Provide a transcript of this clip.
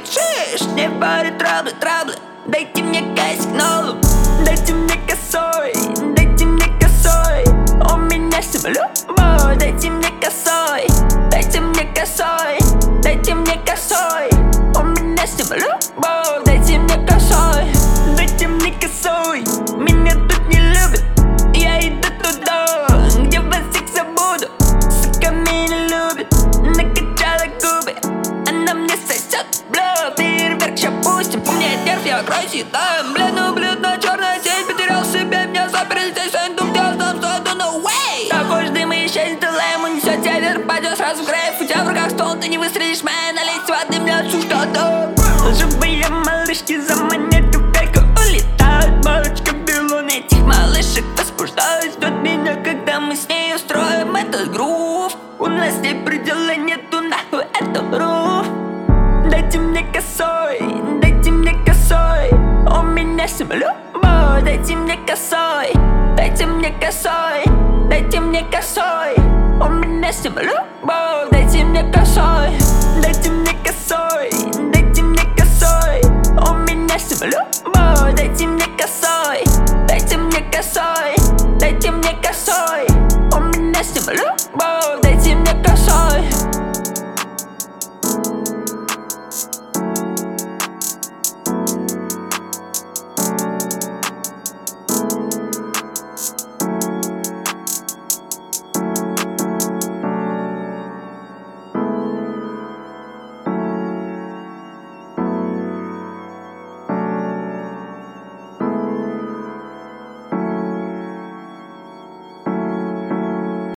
говорит: шиш, не парит траблы. Дайте мне кайсик новым, дайте мне косой, дайте мне косой. У меня всем любовь, дайте мне косой, дайте мне косой, дайте мне косой. У меня всем любовь, дайте мне косой, дайте мне косой. Меня тут не любят, я иду туда, где вас всех забуду. Сука меня любит, накачала губы, она мне сосет, бля, фейерверк ща пустим. У меня нерв, я красит, да, бледно-черная сеть, потерял себя, меня заперли здесь, я иду, где там, что это, no way. Такой же дым и исчезнет, ты лэм, унесет тебя вверх, пойдет сразу в грейв. У тебя в руках стол, ты не выстрелишь, мэн, налить воды, мне отцу что-то. Живые малышки за монетку в пельку улетают, бабочка белун этих малышек возбуждает, ждет меня, когда мы с ней устроим этот грув. У нас не предела нету, нахуй это руф. Дайте мне косой, дайте мне косой. У меня всем любовь, дайте мне косой, дайте мне косой, дайте мне косой. У меня всем любовь, дайте мне косой, дайте мне косой, дайте мне косой. У меня всем любовь, дайте мне косой, дайте мне косой, дайте мне косой. У меня всем любовь.